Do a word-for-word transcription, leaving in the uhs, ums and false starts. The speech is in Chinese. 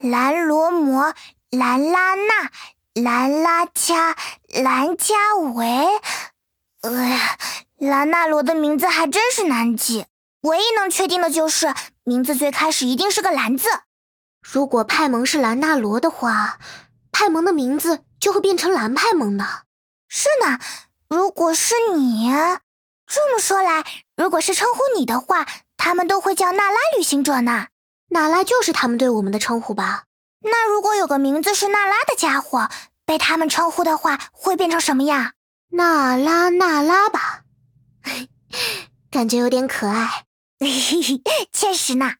兰罗摩、兰拉娜、兰拉加、兰加维。呃，兰纳罗的名字还真是难记，唯一能确定的就是名字最开始一定是个兰字。 如果派蒙是兰纳罗的话，派蒙的名字就会变成兰派蒙呢。 是呢，如果是你，这么说来，如果是称呼你的话，他们都会叫娜拉旅行者呢。 娜拉就是他们对我们的称呼吧？ 那如果有个名字是娜拉的家伙，被他们称呼的话，会变成什么样？ 娜拉娜拉吧，感觉有点可爱。 确实呢。